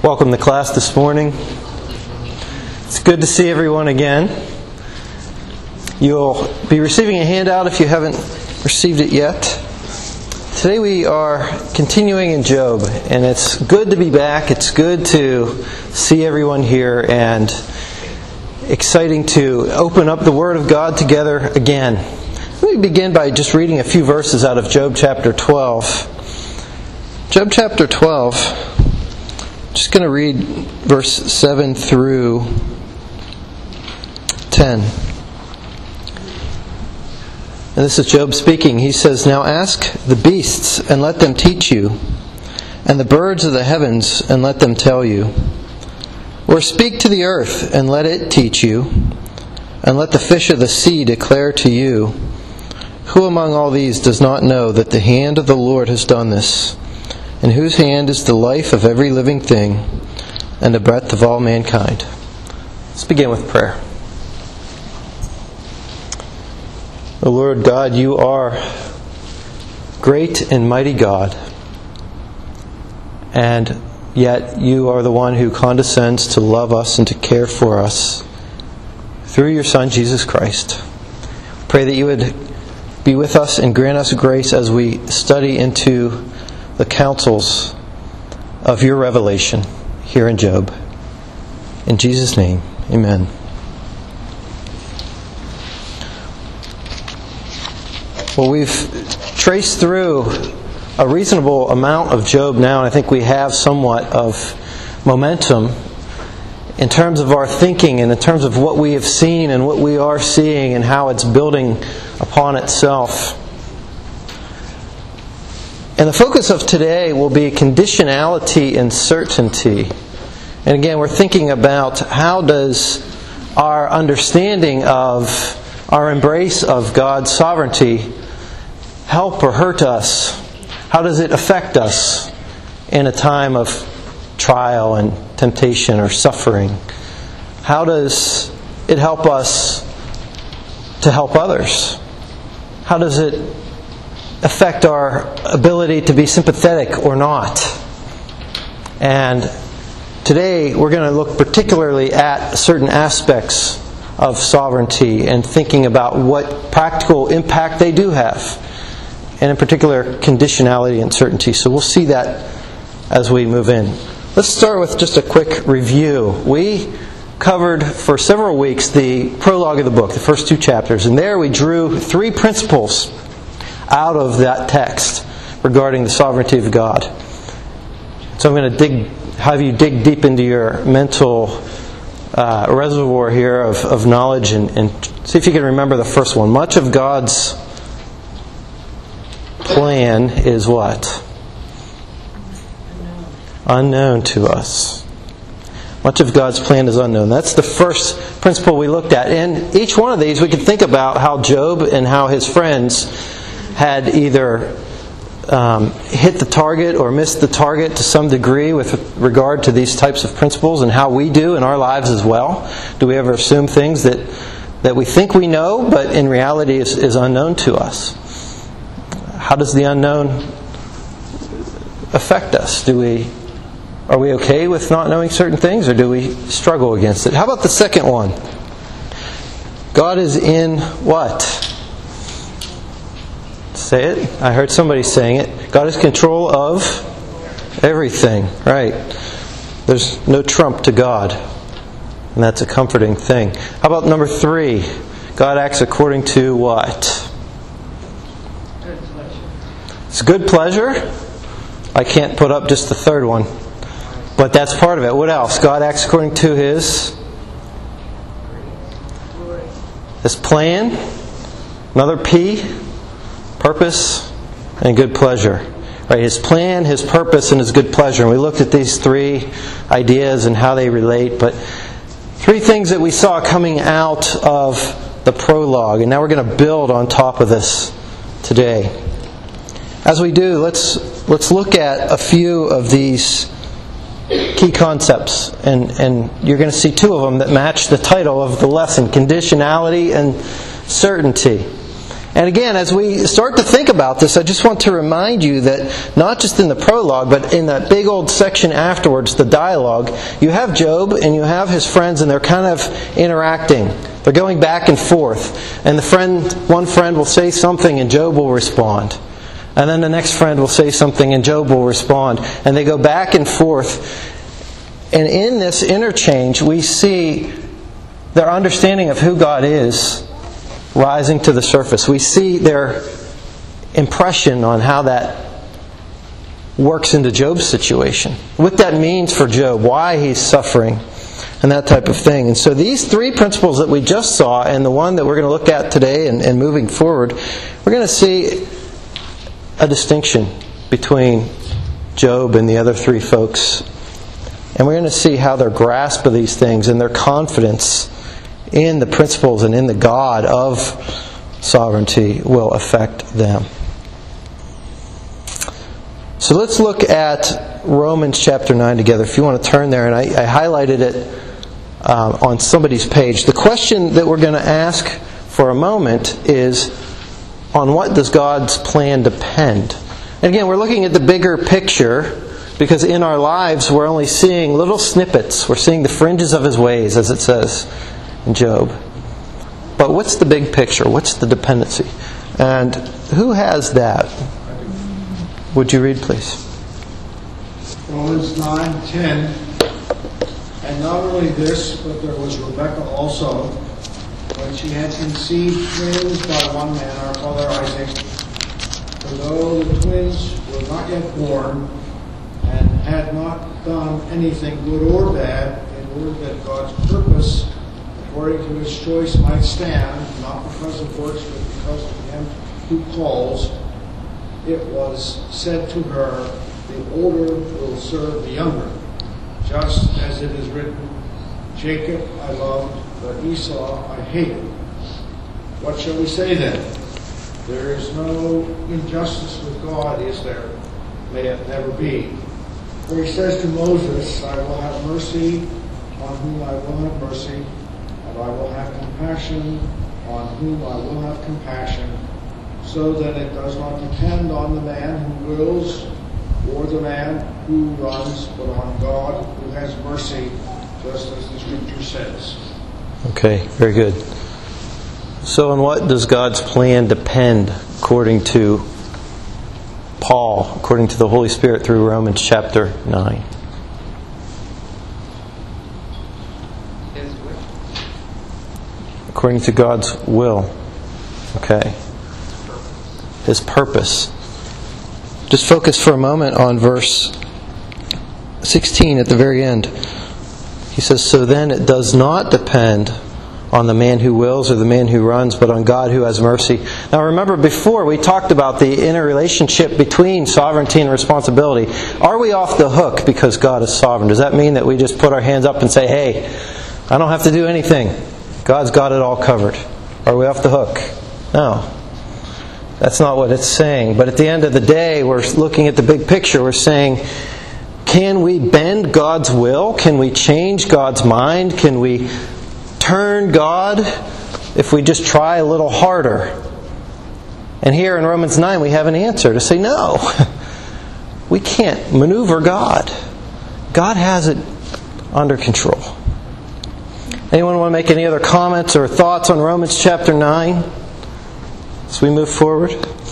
Welcome to class this morning. It's good to see everyone again. You'll be receiving a handout if you haven't received it yet. Today we are continuing in Job, and it's good to be back. It's good to see everyone here, and exciting to open up the Word of God together again. Let me begin by just reading a few verses out of Job chapter 12. Job chapter 12. Just going to read verse 7 through 10. And this is Job speaking. He says, "Now ask the beasts, and let them teach you, and the birds of the heavens, and let them tell you. Or speak to the earth, and let it teach you, and let the fish of the sea declare to you. Who among all these does not know that the hand of the Lord has done this? In whose hand is the life of every living thing, and the breath of all mankind?" Let's begin with prayer. O Lord God, you are great and mighty God, and yet you are the one who condescends to love us and to care for us through your Son, Jesus Christ. Pray that you would be with us and grant us grace as we study into the counsels of your revelation here in Job. In Jesus' name, amen. Well, we've traced through a reasonable amount of Job now, and I think we have somewhat of momentum in terms of our thinking and in terms of what we have seen and what we are seeing and how it's building upon itself. And the focus of today will be conditionality and certainty. And again, we're thinking about how does our understanding of our embrace of God's sovereignty help or hurt us? How does it affect us in a time of trial and temptation or suffering? How does it help us to help others? How does it affect our ability to be sympathetic or not? And today we're going to look particularly at certain aspects of sovereignty and thinking about what practical impact they do have, and in particular conditionality and certainty. So we'll see that as we move in. Let's start with just a quick review. We covered for several weeks the prologue of the book, the first two chapters, and there we drew three principles out of that text regarding the sovereignty of God. So I'm going to have you dig deep into your mental reservoir here of knowledge and see if you can remember the first one. Much of God's plan is what? Unknown to us. Much of God's plan is unknown. That's the first principle we looked at. And each one of these we can think about how Job and how his friends had either hit the target or missed the target to some degree with regard to these types of principles, and how we do in our lives as well. Do we ever assume things that we think we know, but in reality is unknown to us? How does the unknown affect us? Are we okay with not knowing certain things, or do we struggle against it? How about the second one? God is in what? Say it. I heard somebody saying it. God is in control of everything. Right. There's no trump to God. And that's a comforting thing. How about number 3? God acts according to what? Good pleasure. It's good pleasure. I can't put up just the third one. But that's part of it. What else? God acts according to His plan. Another P. Purpose and good pleasure. Right, His plan, His purpose, and His good pleasure. And we looked at these three ideas and how they relate. But three things that we saw coming out of the prologue. And now we're going to build on top of this today. As we do, let's look at a few of these key concepts. And you're going to see two of them that match the title of the lesson: conditionality and certainty. And again, as we start to think about this, I just want to remind you that not just in the prologue, but in that big old section afterwards, the dialogue, you have Job and you have his friends, and they're kind of interacting. They're going back and forth. And one friend will say something and Job will respond. And then the next friend will say something and Job will respond. And they go back and forth. And in this interchange, we see their understanding of who God is rising to the surface. We see their impression on how that works into Job's situation. What that means for Job, why he's suffering, and that type of thing. And so these three principles that we just saw, and the one that we're going to look at today and moving forward, we're going to see a distinction between Job and the other three folks. And we're going to see how their grasp of these things and their confidence in the principles and in the God of sovereignty will affect them. So let's look at Romans chapter 9 together. If you want to turn there, and I highlighted it on somebody's page. The question that we're going to ask for a moment is, on what does God's plan depend? And again, we're looking at the bigger picture, because in our lives we're only seeing little snippets. We're seeing the fringes of His ways, as it says in Job. But what's the big picture? What's the dependency? And who has that? Would you read, please? Romans 9:10. And not only this, but there was Rebekah also, when she had conceived twins by one man, our father Isaac. For though the twins were not yet born, and had not done anything good or bad, in order that God's purpose according to His choice might stand, not because of works, but because of Him who calls, it was said to her, the older will serve the younger. Just as it is written, Jacob I loved, but Esau I hated. What shall we say then? There is no injustice with God, is there? May it never be. For He says to Moses, I will have mercy on whom I will have mercy, and I will have compassion on whom I will have compassion, so that it does not depend on the man who wills or the man who runs, but on God who has mercy, just as the Scripture says. Okay, very good. So on what does God's plan depend, according to Paul, according to the Holy Spirit through Romans chapter 9? His will. According to God's will. Okay. His purpose. Just focus for a moment on verse 16 at the very end. He says, so then it does not depend on the man who wills or the man who runs, but on God who has mercy. Now remember, before we talked about the interrelationship between sovereignty and responsibility. Are we off the hook because God is sovereign? Does that mean that we just put our hands up and say, hey, I don't have to do anything. God's got it all covered. Are we off the hook? No. That's not what it's saying. But at the end of the day, we're looking at the big picture. We're saying, can we bend God's will? Can we change God's mind? Can we turn God if we just try a little harder? And here in Romans 9 we have an answer to say no. We can't maneuver God. God has it under control. Anyone want to make any other comments or thoughts on Romans chapter 9 as we move forward?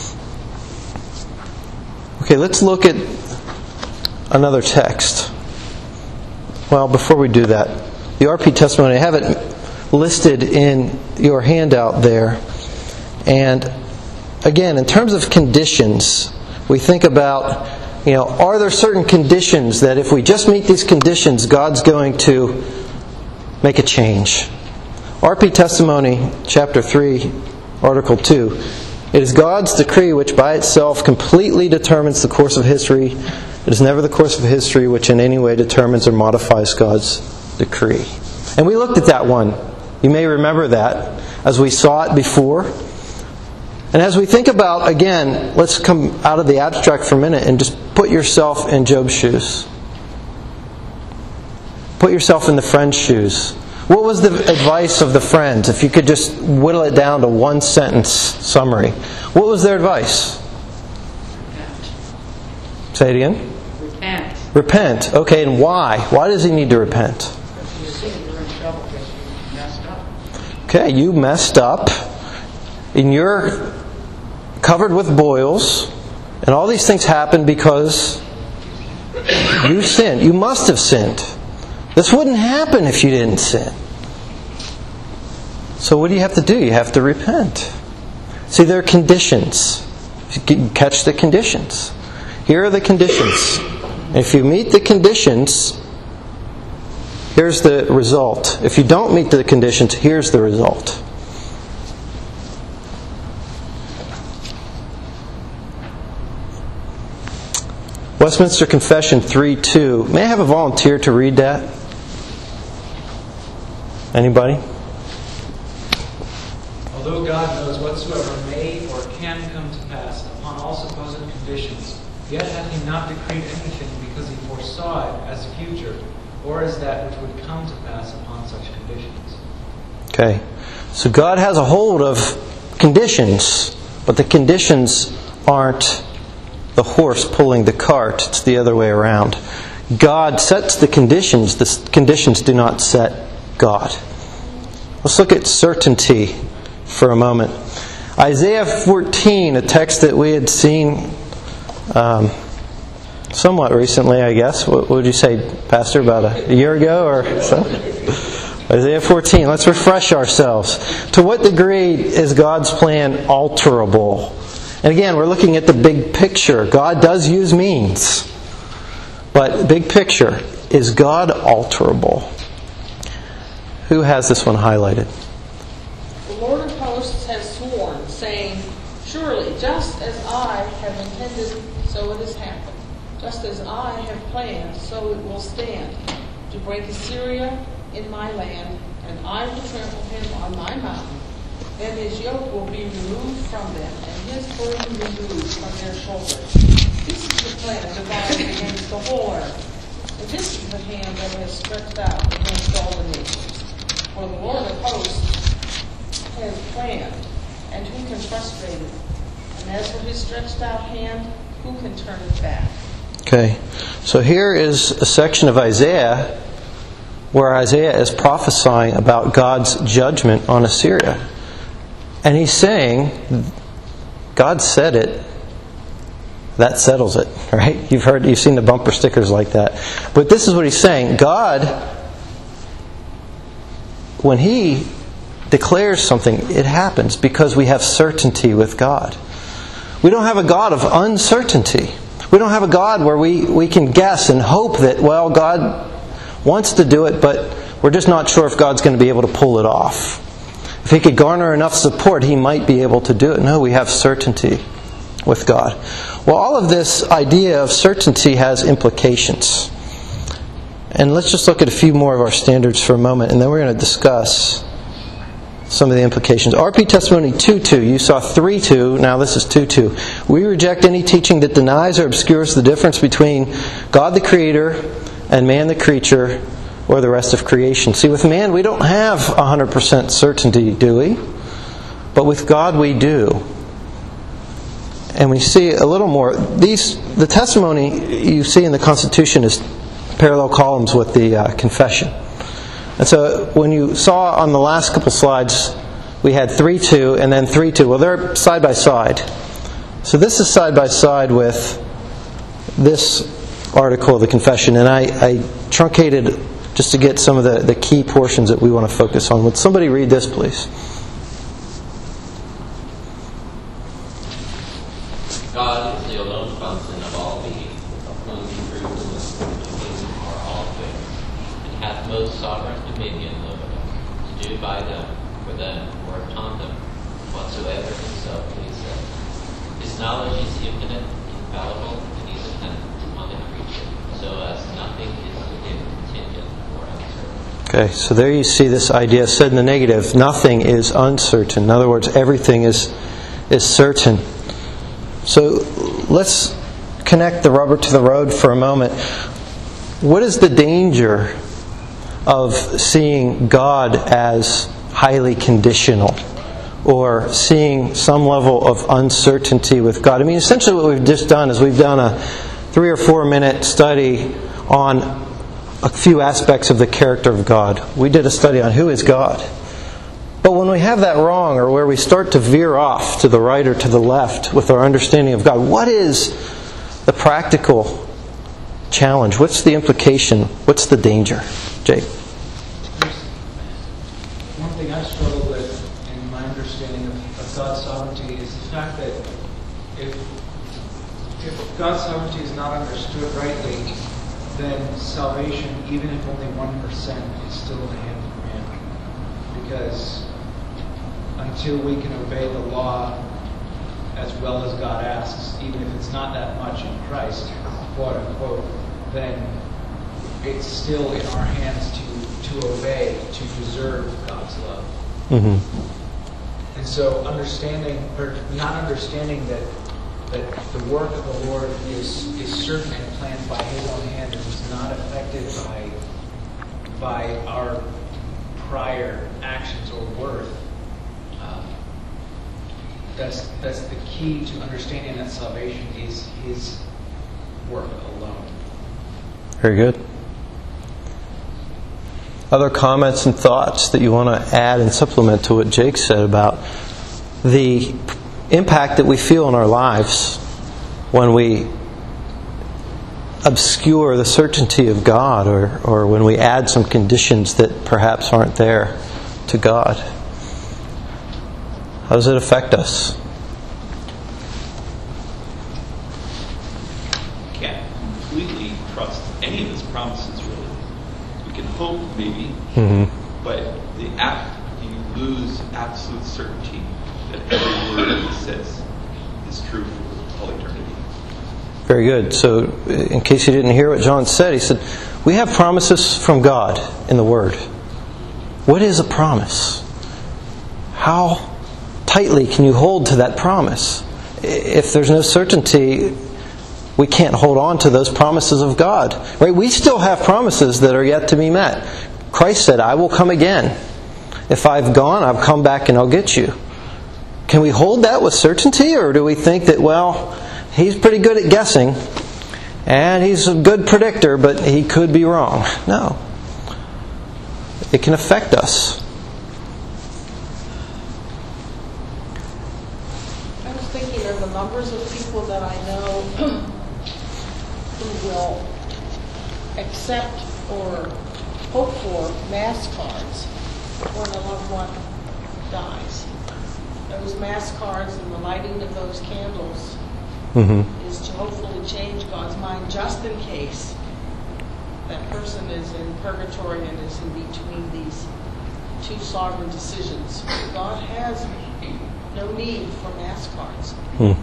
Okay, let's look at another text. Well, before we do that, the RP testimony, I have it listed in your handout there. And again, in terms of conditions, we think about, are there certain conditions that if we just meet these conditions, God's going to make a change? RP Testimony, chapter 3, article 2. It is God's decree which by itself completely determines the course of history. It is never the course of history which in any way determines or modifies God's decree. And we looked at that one. You may remember that as we saw it before. And as we think about, again, let's come out of the abstract for a minute and just put yourself in Job's shoes. Put yourself in the friend's shoes. What was the advice of the friends? If you could just whittle it down to one sentence summary. What was their advice? Repent. Say it again. Repent. Repent. Okay, and why? Why does he need to repent? If you sin, you're in trouble because you messed up. Okay, you messed up, and you're covered with boils, and all these things happen because you sinned. You must have sinned. This wouldn't happen if you didn't sin. So what do you have to do? You have to repent. See, there are conditions. You catch the conditions. Here are the conditions. If you meet the conditions, here's the result. If you don't meet the conditions, here's the result. Westminster Confession 3:2. May I have a volunteer to read that? Anybody? Although God knows whatsoever may or can come to pass upon all supposed conditions, yet hath he not decreed anything because he foresaw it as future, or as that which would come to pass upon such conditions. Okay. So God has a hold of conditions, but the conditions aren't the horse pulling the cart. It's the other way around. God sets the conditions. The conditions do not set God. Let's look at certainty for a moment. Isaiah 14, a text that we had seen somewhat recently, I guess. What would you say, Pastor, about a year ago or so? Isaiah 14, let's refresh ourselves. To what degree is God's plan alterable? And again, we're looking at the big picture. God does use means. But big picture, is God alterable? Who has this one highlighted? The Lord of hosts has sworn, saying, surely, just as I have intended, so it has happened. Just as I have planned, so it will stand. To break Assyria in my land, and I will trample him on my mountain. Then his yoke will be removed from them, and his burden removed from their shoulders. This is the plan divided against the whole earth. And this is the hand that has stretched out against all the nations. For the Lord of hosts has planned, and who can frustrate it? And as for his stretched out hand, who can turn it back? Okay, so here is a section of Isaiah where Isaiah is prophesying about God's judgment on Assyria. And he's saying, God said it, that settles it, right? You've seen the bumper stickers like that. But this is what he's saying. God, when he declares something, it happens because we have certainty with God. We don't have a God of uncertainty. We don't have a God where we can guess and hope that, well, God wants to do it, but we're just not sure if God's going to be able to pull it off. If he could garner enough support, he might be able to do it. No, we have certainty with God. Well, all of this idea of certainty has implications. And let's just look at a few more of our standards for a moment, and then we're going to discuss some of the implications. RP Testimony 2.2, you saw 3.2, now this is 2.2. We reject any teaching that denies or obscures the difference between God the Creator and man the creature, or the rest of creation. See, with man we don't have 100% certainty, do we? But with God we do. And we see a little more. The testimony you see in the Constitution is parallel columns with the confession. And so when you saw on the last couple slides, we had 3.2 and then 3.2. Well, they're side by side. So this is side by side with this article of the confession. And I truncated just to get some of the key portions that we want to focus on. Would somebody read this, please? God is the alone fountain of all being, of whom through whom are all things, and hath most sovereign dominion over them, to do by them, for them, or upon them, whatsoever himself pleaseth. His knowledge is infinite, infallible, and he is dependent on the creature, so as nothing is with him contingent or uncertain. Okay, so there you see this idea said in the negative. Nothing is uncertain. In other words, everything is certain. So let's connect the rubber to the road for a moment. What is the danger of seeing God as highly conditional, or seeing some level of uncertainty with God. I mean, essentially what we've just done is we've done a 3 or 4 minute study on a few aspects of the character of God. We did a study on who is God. But when we have that wrong, or where we start to veer off to the right or to the left with our understanding of God, what is the practical challenge? What's the implication? What's the danger? Jake? One thing I struggle with in my understanding of God's sovereignty is the fact that if God's sovereignty is not understood rightly, then salvation, even if only 1%, is still in the hand of man. Because until we can obey the law as well as God asks, even if it's not that much in Christ, quote unquote, then it's still in our hands to obey, to deserve God's love. Mm-hmm. And so not understanding that the work of the Lord is certain and planned by His own hand and is not affected by our prior actions or worth. That's the key to understanding that salvation is His work alone. Very good. Other comments and thoughts that you want to add and supplement to what Jake said about the impact that we feel in our lives when we obscure the certainty of God, or when we add some conditions that perhaps aren't there to God? How does it affect us? We can't completely trust any of His promises, really. We can hope, maybe, but you lose absolute certainty that every word He says is true for all eternity. Very good. So, in case you didn't hear what John said, he said, we have promises from God in the Word. What is a promise? How tightly can you hold to that promise? If there's no certainty, we can't hold on to those promises of God. Right? We still have promises that are yet to be met. Christ said, I will come again. If I've gone, I'll come back and I'll get you. Can we hold that with certainty, or do we think that, well, He's pretty good at guessing, and He's a good predictor, but He could be wrong? No. It can affect us. I was thinking of the numbers of people that I know who will accept or hope for mass cards when a loved one dies. Those mass cards and the lighting of those candles is to hopefully change God's mind, just in case that person is in purgatory and is in between these two sovereign decisions. God has no need for mass cards.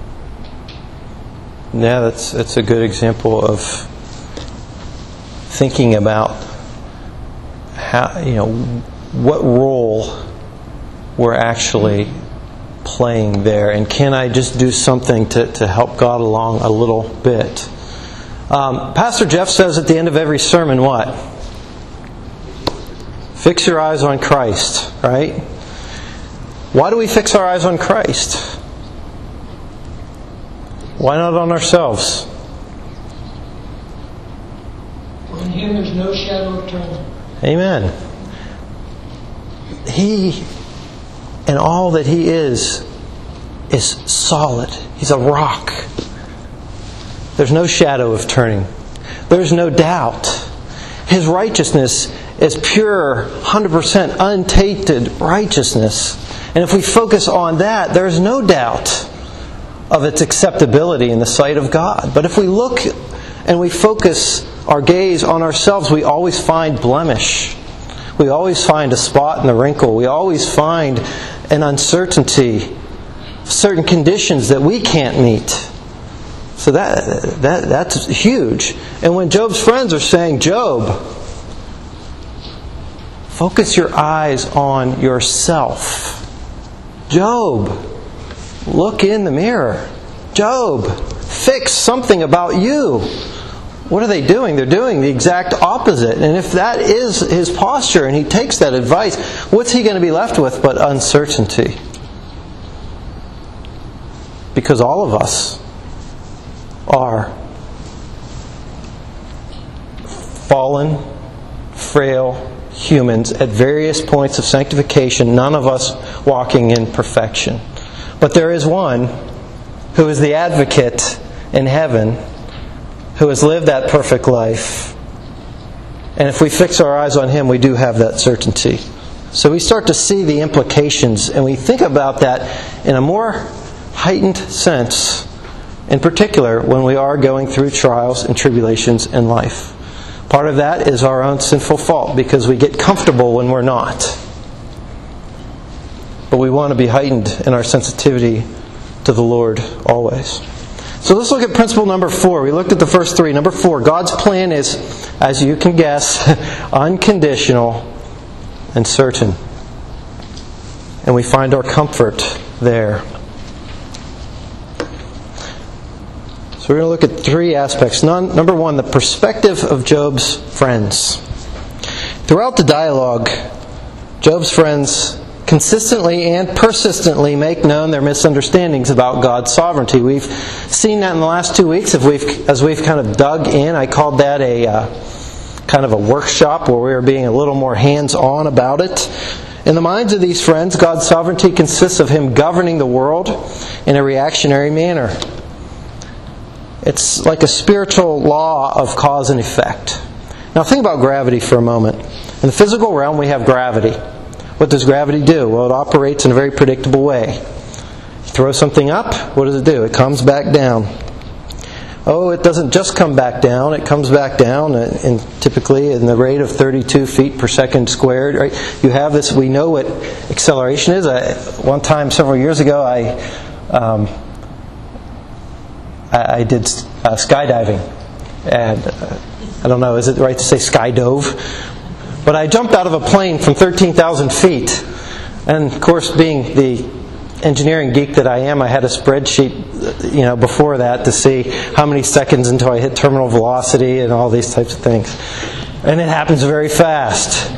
Yeah, that's a good example of thinking about how, what role we're actually playing there, and can I just do something to help God along a little bit? Pastor Jeff says at the end of every sermon, what? Fix your eyes on Christ, right? Why do we fix our eyes on Christ? Why not on ourselves? For in Him there's no shadow of turning. Amen. He and all that He is solid. He's a rock. There's no shadow of turning. There's no doubt. His righteousness is pure, 100% untainted righteousness. And if we focus on that, there's no doubt of its acceptability in the sight of God. But if we look and we focus our gaze on ourselves, we always find blemish. We always find a spot in the wrinkle. We always find an uncertainty, certain conditions that we can't meet. So that's huge. And when Job's friends are saying, Job, focus your eyes on yourself. Job, look in the mirror. Job, fix something about you. what are they doing? They're doing the exact opposite. And if that is his posture and he takes that advice, what's he going to be left with but uncertainty? Because all of us are fallen, frail humans at various points of sanctification, none of us walking in perfection. But there is one who is the advocate in heaven, who has lived that perfect life. And if we fix our eyes on him, we do have that certainty. So we start to see the implications, and we think about that in a more heightened sense, in particular when we are going through trials and tribulations in life. Part of that is our own sinful fault, because we get comfortable when we're not. But we want to be heightened in our sensitivity to the Lord always. So let's look at principle number 4. We looked at the first 3. Number 4, God's plan is, as you can guess, unconditional and certain. And we find our comfort there. So we're going to look at 3 aspects. Number 1, the perspective of Job's friends. Throughout the dialogue, Job's friends consistently and persistently make known their misunderstandings about God's sovereignty. We've seen that in the last 2 weeks as we've kind of dug in. I called that a kind of a workshop where we were being a little more hands-on about it. In the minds of these friends, God's sovereignty consists of Him governing the world in a reactionary manner. It's like a spiritual law of cause and effect. Now think about gravity for a moment. In the physical realm, we have gravity. What does gravity do? Well, it operates in a very predictable way. You throw something up, what does it do? It comes back down. Oh, it doesn't just come back down. It comes back down typically in the rate of 32 feet per second squared. Right? You have this, we know what acceleration is. One time, several years ago, I did skydiving. And I don't know, is it right to say skydove? But I jumped out of a plane from 13,000 feet. And of course, being the engineering geek that I am, I had a spreadsheet, before that to see how many seconds until I hit terminal velocity and all these types of things. And it happens very fast.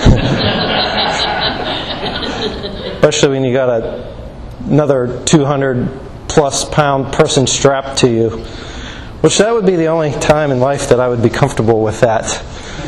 Especially when you got another 200 plus pound person strapped to you. Which that would be the only time in life that I would be comfortable with that.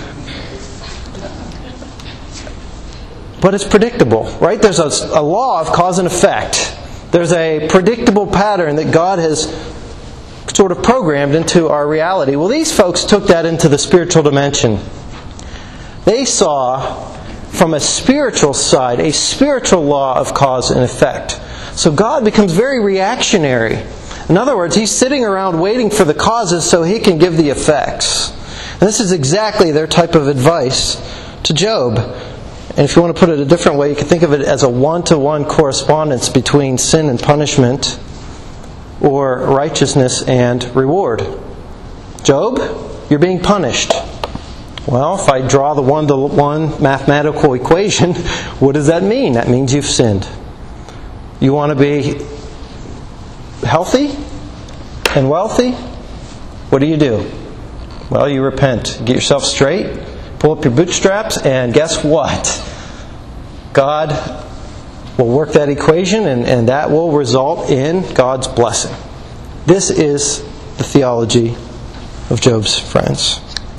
But it's predictable, right? There's a law of cause and effect. There's a predictable pattern that God has sort of programmed into our reality. Well, these folks took that into the spiritual dimension. They saw from a spiritual side, a spiritual law of cause and effect. So God becomes very reactionary. In other words, He's sitting around waiting for the causes so He can give the effects. And this is exactly their type of advice to Job. And if you want to put it a different way, you can think of it as a one-to-one correspondence between sin and punishment, or righteousness and reward. Job, you're being punished. Well, if I draw the one-to-one mathematical equation, what does that mean? That means you've sinned. You want to be healthy and wealthy? What do? Well, you repent. Get yourself straight. Pull up your bootstraps, and guess what? God will work that equation, and that will result in God's blessing. This is the theology of Job's friends.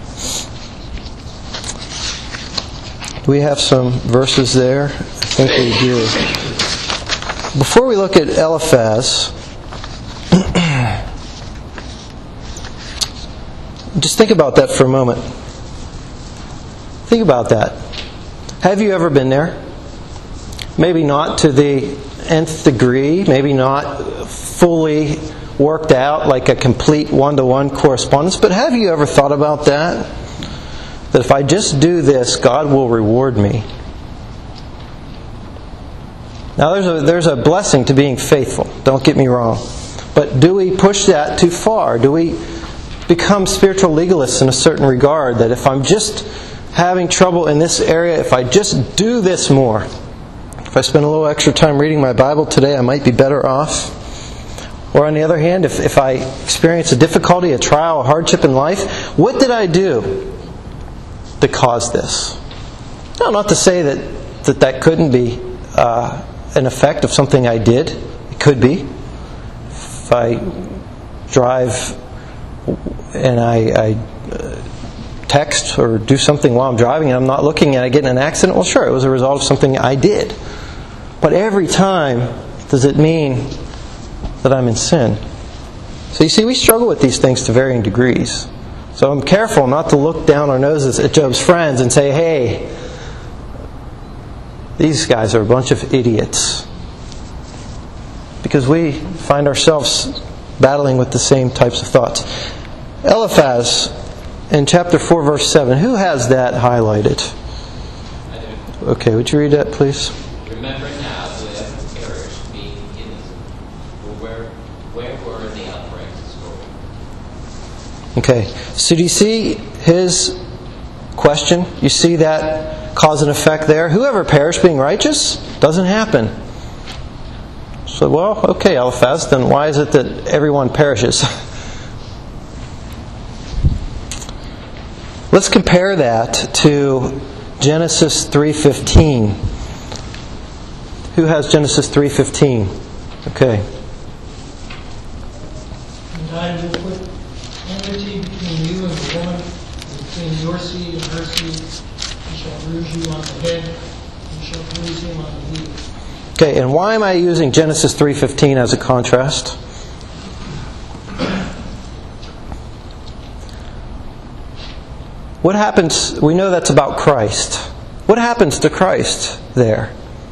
Do we have some verses there? I think we do. Before we look at Eliphaz, just think about that for a moment. Think about that. Have you ever been there? Maybe not to the nth degree, maybe not fully worked out like a complete one-to-one correspondence, but have you ever thought about that? That if I just do this, God will reward me. Now there's a blessing to being faithful, don't get me wrong. But do we push that too far? Do we become spiritual legalists in a certain regard, that if I'm just having trouble in this area, if I just do this more, if I spend a little extra time reading my Bible today, I might be better off? Or on the other hand, if I experience a difficulty, a trial, a hardship in life, what did I do to cause this? No, not to say that couldn't be an effect of something I did. It could be. If I drive and I text or do something while I'm driving and I'm not looking and I get in an accident, well, sure, it was a result of something I did. But every time, does it mean that I'm in sin? So you see, we struggle with these things to varying degrees. So I'm careful not to look down our noses at Job's friends and say, hey, these guys are a bunch of idiots. Because we find ourselves battling with the same types of thoughts. Eliphaz, in chapter 4, verse 7, who has that highlighted? I do. Okay, would you read that, please? Remember now who have perished, being innocent. For where were the outrageous story? Okay, so do you see his question? You see that cause and effect there? Whoever perished being righteous? Doesn't happen. So, well, okay, Eliphaz, then why is it that everyone perishes? Let's compare that to Genesis 3:15. Who has Genesis 3:15? Okay. And I will put enmity between you and the woman, and between your seed and her seed. He shall bruise you on the head, and you shall bruise him on the heel. Okay, and why am I using Genesis 3:15 as a contrast? What happens? We know that's about Christ. What happens to Christ there?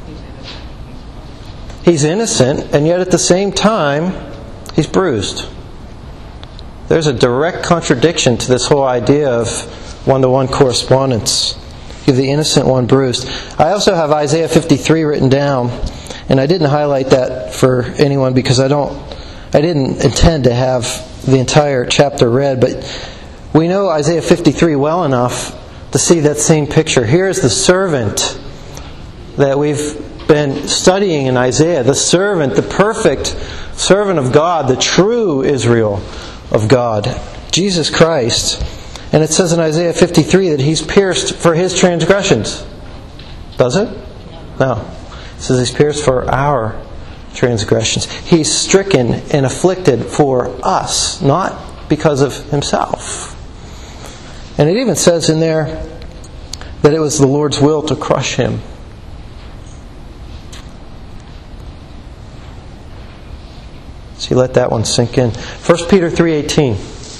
He's innocent, and yet at the same time, he's bruised. There's a direct contradiction to this whole idea of one-to-one correspondence. You have the innocent one bruised. I also have Isaiah 53 written down, and I didn't highlight that for anyone because I didn't intend to have the entire chapter read, but we know Isaiah 53 well enough to see that same picture. Here's the servant that we've been studying in Isaiah, the servant, the perfect servant of God, the true Israel of God, Jesus Christ. And it says in Isaiah 53 that He's pierced for His transgressions. Does it? No. It says He's pierced for our transgressions. He's stricken and afflicted for us, not because of Himself. And it even says in there that it was the Lord's will to crush Him. So you let that one sink in. 1 Peter 3:18.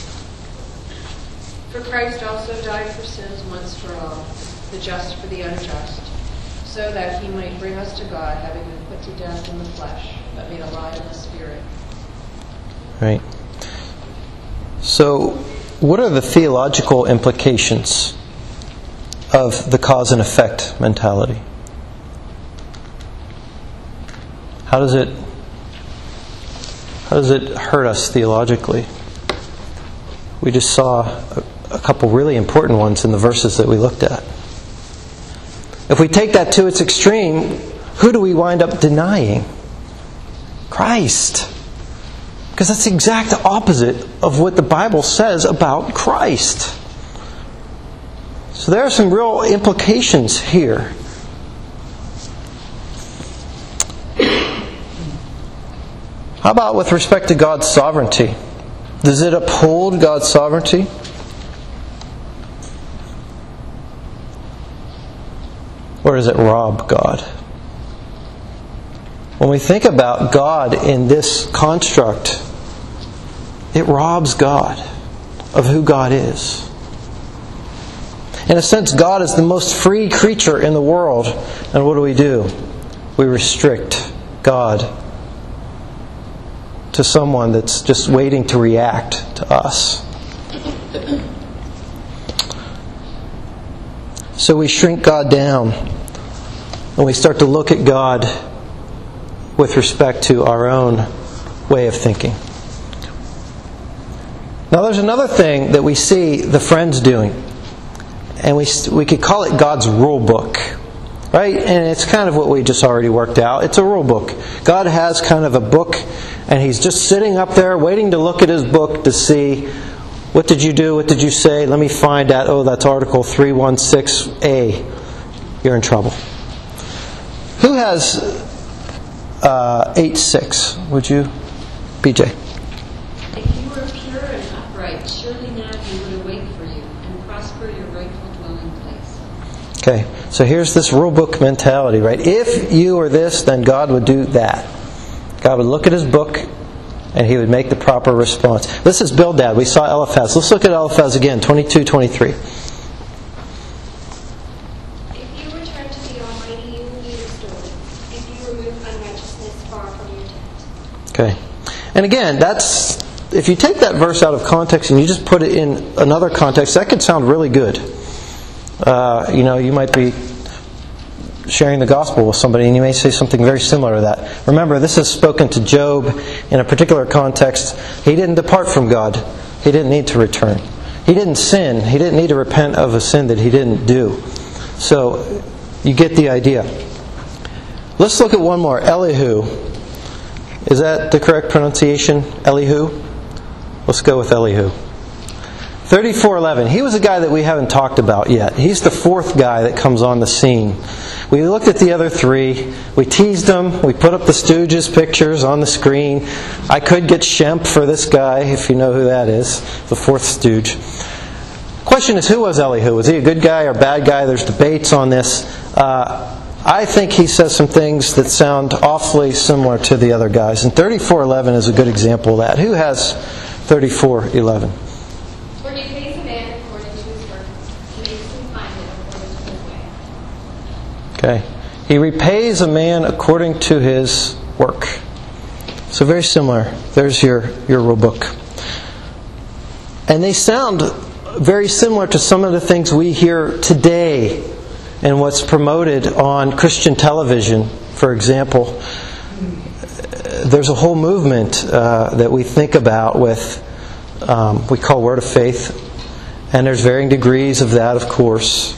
For Christ also died for sins once for all, the just for the unjust, so that He might bring us to God, having been put to death in the flesh, but made alive in the Spirit. Right. So, what are the theological implications of the cause and effect mentality? How does it hurt us theologically? We just saw a couple really important ones in the verses that we looked at. If we take that to its extreme, who do we wind up denying? Christ. Because that's the exact opposite of what the Bible says about Christ. So there are some real implications here. How about with respect to God's sovereignty? Does it uphold God's sovereignty? Or does it rob God? When we think about God in this construct, it robs God of who God is. In a sense, God is the most free creature in the world. And what do? We restrict God to someone that's just waiting to react to us. So we shrink God down and we start to look at God with respect to our own way of thinking. Now there's another thing that we see the friends doing, and we could call it God's rule book. right? And it's kind of what we just already worked out. It's a rule book. God has kind of a book, and He's just sitting up there waiting to look at His book to see, what did you do? What did you say? Let me find out. Oh, that's Article 316A. You're in trouble. Who has 8:6? Would you? BJ. If you were pure and upright, surely now He would awake for you and prosper your rightful dwelling place. Okay, so here's this rule book mentality, right? If you are this, then God would do that. God would look at His book, and He would make the proper response. This is Bildad. We saw Eliphaz. Let's look at Eliphaz again, 22:23. If you return to the Almighty, you will be restored. If you remove unrighteousness far from your tent. Okay. And again, if you take that verse out of context and you just put it in another context, that could sound really good. You might be sharing the gospel with somebody and you may say something very similar to that. Remember, this is spoken to Job in a particular context. He didn't depart from God. He didn't need to return. He didn't sin. He didn't need to repent of a sin that he didn't do. So, you get the idea. Let's look at one more. Elihu. Is that the correct pronunciation? Elihu? Let's go with Elihu. 34:11. He was a guy that we haven't talked about yet. He's the fourth guy that comes on the scene. We looked at the other three. We teased them. We put up the Stooges pictures on the screen. I could get Shemp for this guy, if you know who that is. The fourth Stooge. Question is, who was Elihu? Was he a good guy or bad guy? There's debates on this. I think he says some things that sound awfully similar to the other guys. And 34:11 is a good example of that. Who has 34:11? For he pays a man according to his work. He makes him find it according to his way. Okay. He repays a man according to his work. So very similar. There's your rule book. And they sound very similar to some of the things we hear today and what's promoted on Christian television, for example. There's a whole movement that we think about with, we call Word of Faith. And there's varying degrees of that, of course.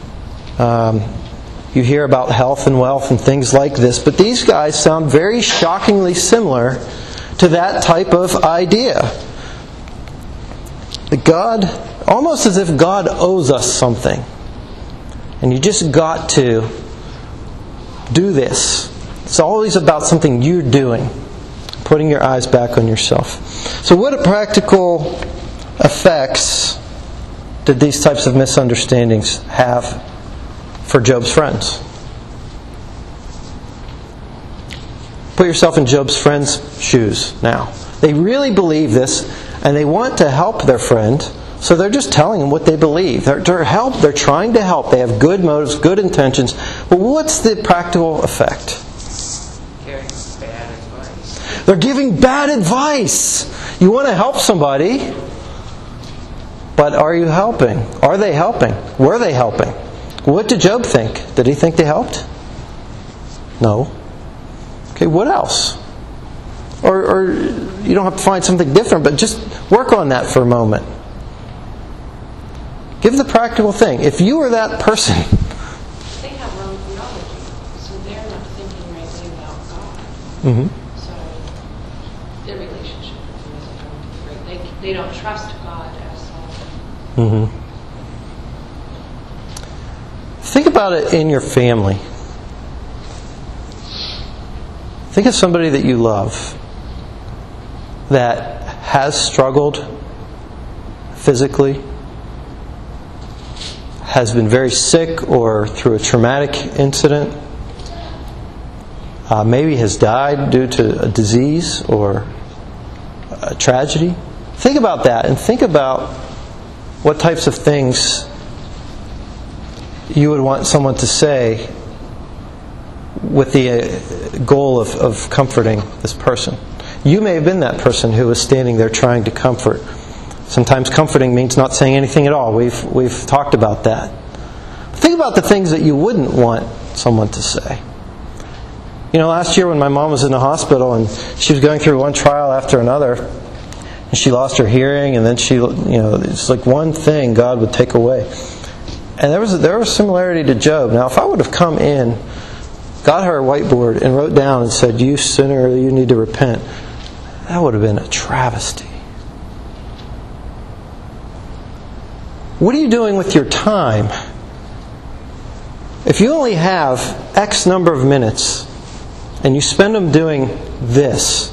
You hear about health and wealth and things like this. But these guys sound very shockingly similar to that type of idea. God, almost as if God owes us something. And you just got to do this. It's always about something you're doing. Putting your eyes back on yourself. So what practical effects did these types of misunderstandings have for Job's friends? Put yourself in Job's friends' shoes now. They really believe this and they want to help their friend. So they're just telling them what they believe. They're trying to help. They have good motives, good intentions. But what's the practical effect? Giving bad advice. They're giving bad advice. You want to help somebody, but are you helping? Are they helping? Were they helping? What did Job think? Did he think they helped? No. Okay, what else? Or you don't have to find something different, but just work on that for a moment. Give the practical thing. If you were that person... They have wrong theology, so they're not thinking rightly about God. Mm-hmm. So their relationship with Him isn't going to be great. They don't trust God as sovereign. Mm-hmm. Think about it in your family. Think of somebody that you love that has struggled physically, has been very sick or through a traumatic incident, maybe has died due to a disease or a tragedy. Think about that and think about what types of things you would want someone to say with the goal of comforting this person. You may have been that person who was standing there trying to comfort. Sometimes comforting means not saying anything at all. We've talked about that. Think about the things that you wouldn't want someone to say. Last year when my mom was in the hospital and she was going through one trial after another, and she lost her hearing, and then it's like one thing God would take away. And there was a similarity to Job. Now, if I would have come in, got her a whiteboard, and wrote down and said, "You sinner, you need to repent," that would have been a travesty. What are you doing with your time? If you only have X number of minutes, and you spend them doing this.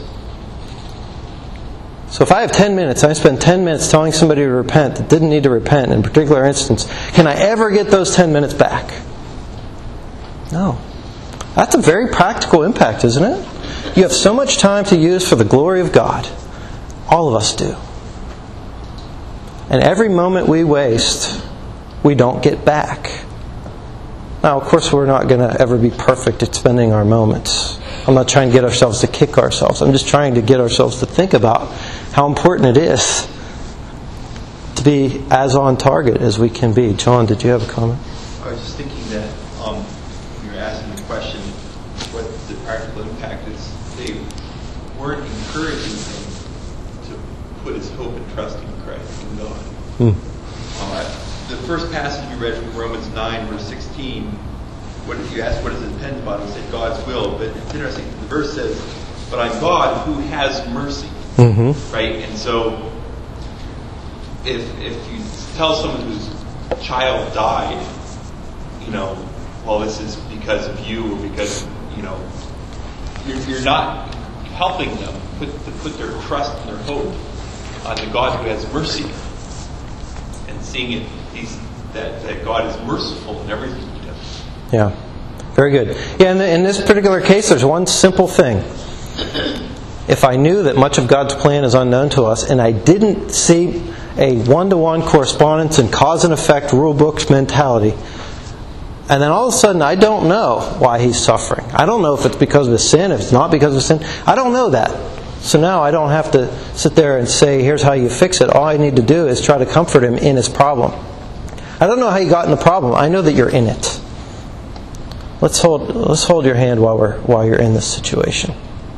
So if I have 10 minutes, I spend 10 minutes telling somebody to repent that didn't need to repent in a particular instance, can I ever get those 10 minutes back? No. That's a very practical impact, isn't it? You have so much time to use for the glory of God. All of us do. And every moment we waste, we don't get back. Now, of course, we're not going to ever be perfect at spending our moments. I'm not trying to get ourselves to kick ourselves. I'm just trying to get ourselves to think about how important it is to be as on target as we can be. John, did you have a comment? I was just thinking that when you were asking the question, what the practical impact is, they weren't encouraging him to put his hope and trust in Christ, in God. The first passage we read from Romans 9, verse 16, what if you ask what does it depend upon? He said God's will. But it's interesting, the verse says, "But I'm God who has mercy." Mm-hmm. Right? And so if you tell someone whose child died, well, this is because of you, or because, you're not helping them to put their trust and their hope on the God who has mercy, and seeing it that God is merciful in everything He does. Yeah, very good. Yeah, in this particular case, there's one simple thing. If I knew that much of God's plan is unknown to us, and I didn't see a one-to-one correspondence and cause and effect rule books mentality, and then all of a sudden I don't know why he's suffering. I don't know if it's because of his sin, if it's not because of sin. I don't know that. So now I don't have to sit there and say, here's how you fix it. All I need to do is try to comfort him in his problem. I don't know how you got in the problem. I know that you're in it. Let's hold your hand while you're in this situation.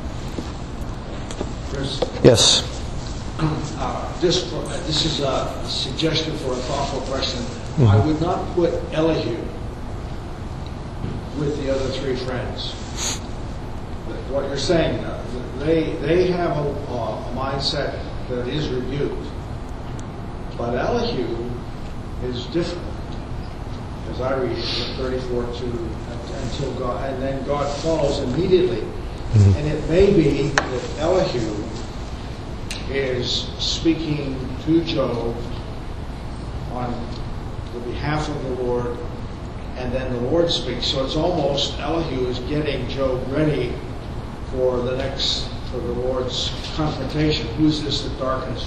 Chris? Yes. This is a suggestion for a thoughtful question. Mm-hmm. I would not put Elihu with the other three friends. What you're saying, they have a mindset that is rebuked, but Elihu is different. As I read it, 34:2, until God, and then God follows immediately. Mm-hmm. And it may be that Elihu is speaking to Job on the behalf of the Lord, and then the Lord speaks. So it's almost Elihu is getting Job ready for the Lord's confrontation. Who's this that darkens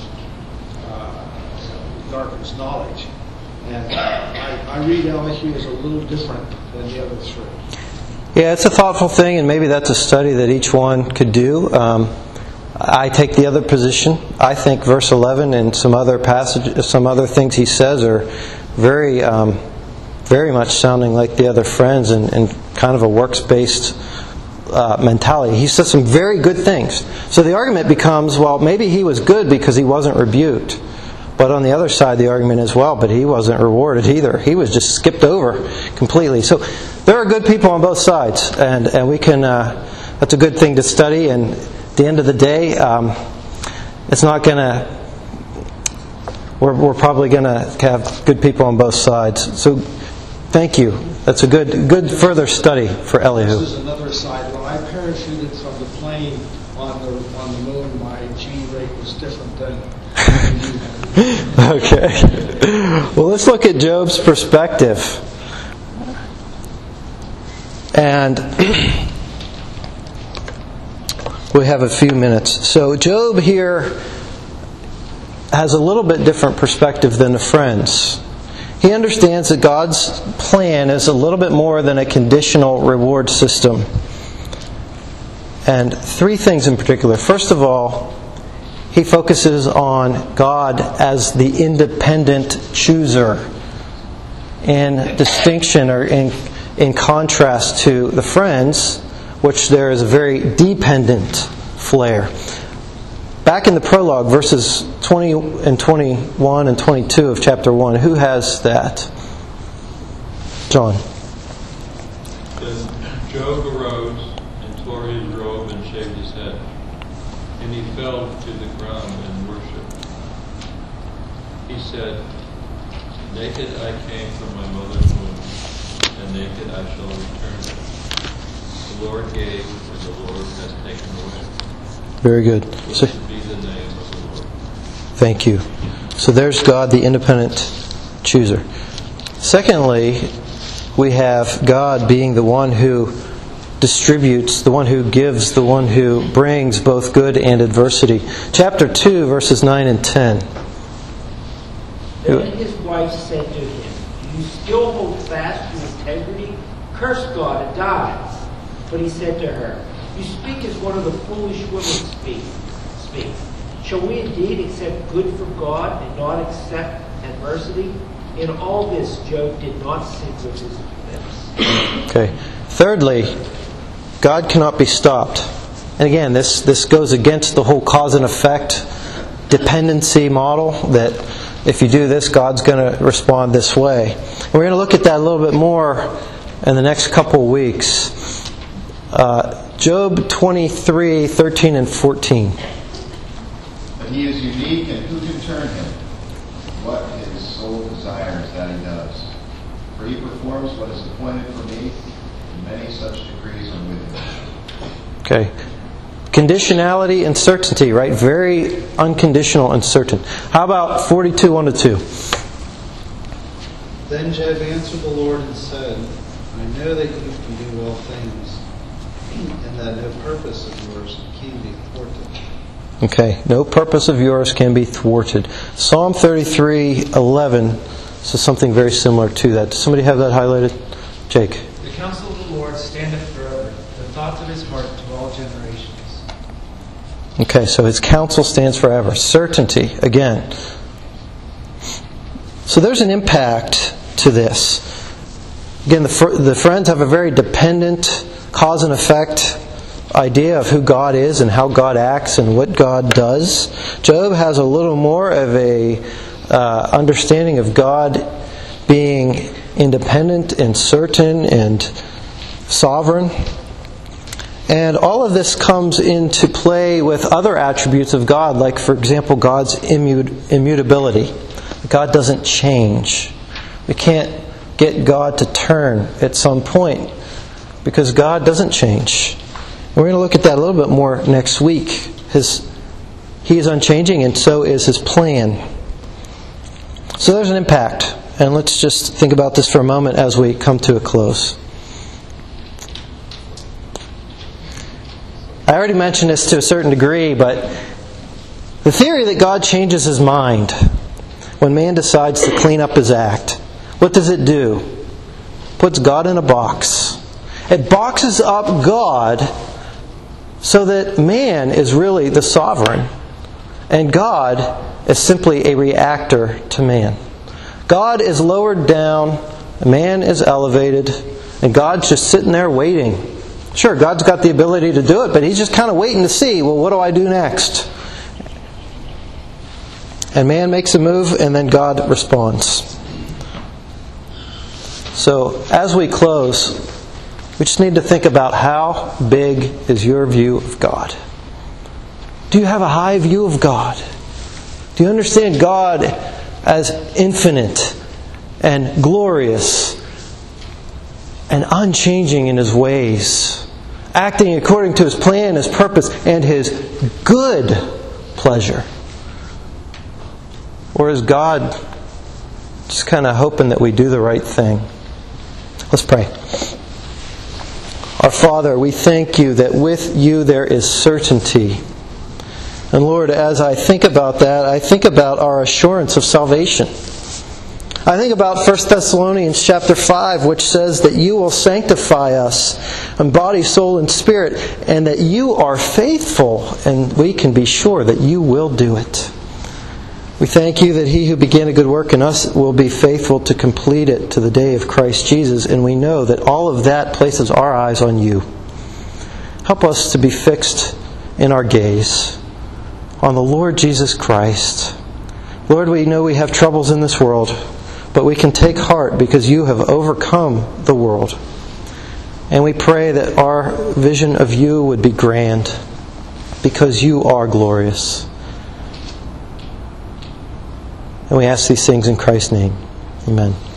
knowledge? And I read Elihu as a little different than the other three. Yeah, it's a thoughtful thing, and maybe that's a study that each one could do. I take the other position. I think verse 11 and some other things he says are very, very much sounding like the other friends, and kind of a works-based mentality. He says some very good things. So the argument becomes, well, maybe he was good because he wasn't rebuked. But on the other side, the argument is, well, but he wasn't rewarded either. He was just skipped over completely. So there are good people on both sides, and we can. That's a good thing to study. And at the end of the day, it's not going to. We're probably going to have good people on both sides. So thank you. That's a good further study for Elihu. This is another side. When I parachuted from the plane on the moon, my G rate was different than. Okay. Well, let's look at Job's perspective. And we have a few minutes. So Job here has a little bit different perspective than the friends. He understands that God's plan is a little bit more than a conditional reward system. And three things in particular. First of all, he focuses on God as the independent chooser, in distinction or in contrast to the friends, which there is a very dependent flair. Back in the prologue, verses 20 and 21 and 22 of chapter 1, who has that? John. Then Job arose and tore his robe and shaved his head. And he fell to the ground and worshipped. He said, "Naked I came from my mother's womb, and naked I shall return. The Lord gave, and the Lord has taken away. Very good. So, Blessed be the name of the Lord." thank you. So there's God, the independent chooser. Secondly, we have God being the one who distributes, the one who gives, the one who brings both good and adversity. Chapter 2, verses 9 and 10. Then his wife said to him, "Do you still hold fast to integrity? Curse God and die." But he said to her, "You speak as one of the foolish women speak. Shall we indeed accept good from God and not accept adversity? In all this, Job did not sin with his lips." Okay. Thirdly, God cannot be stopped. And again, this goes against the whole cause and effect dependency model that if you do this, God's going to respond this way. And we're going to look at that a little bit more in the next couple of weeks. Job 23, 13 and 14. But he is unique, and who can turn him? What his soul desires, that he does. For he performs what is appointed for me, and many such decrees are with him. Okay. Conditionality and certainty, right? Very unconditional and certain. How about 42, 1 to 2? Then Job answered the Lord and said, "I know that you can do all things, and that no purpose of yours can be thwarted." Okay, no purpose of yours can be thwarted. Psalm 33, 11 says something very similar to that. Does somebody have that highlighted? Jake. The counsel of the Lord standeth forever, the thoughts of his heart to all generations. Okay, so his counsel stands forever. Certainty, again. So there's an impact to this. Again, the friends have a very dependent cause and effect idea of who God is and how God acts and what God does. Job has a little more of a understanding of God being independent and certain and sovereign. And all of this comes into play with other attributes of God, like, for example, God's immutability. God doesn't change. We can't get God to turn at some point because God doesn't change. We're going to look at that a little bit more next week. He is unchanging, and so is His plan. So there's an impact. And let's just think about this for a moment as we come to a close. I already mentioned this to a certain degree, but the theory that God changes His mind when man decides to clean up his act, what does it do? Puts God in a box. It boxes up God so that man is really the sovereign, and God is simply a reactor to man. God is lowered down, man is elevated, and God's just sitting there waiting. Sure, God's got the ability to do it, but He's just kind of waiting to see, well, what do I do next? And man makes a move, and then God responds. So, as we close, we just need to think about how big is your view of God? Do you have a high view of God? Do you understand God as infinite and glorious and unchanging in His ways, acting according to His plan, His purpose, and His good pleasure? Or is God just kind of hoping that we do the right thing? Let's pray. Our Father, we thank You that with You there is certainty. And Lord, as I think about that, I think about our assurance of salvation. I think about 1 Thessalonians chapter 5, which says that You will sanctify us in body, soul, and spirit, and that You are faithful, and we can be sure that You will do it. We thank You that He who began a good work in us will be faithful to complete it to the day of Christ Jesus, and we know that all of that places our eyes on You. Help us to be fixed in our gaze on the Lord Jesus Christ. Lord, we know we have troubles in this world, But we can take heart because you have overcome the world. And we pray that our vision of you would be grand because you are glorious. And we ask these things in Christ's name. Amen.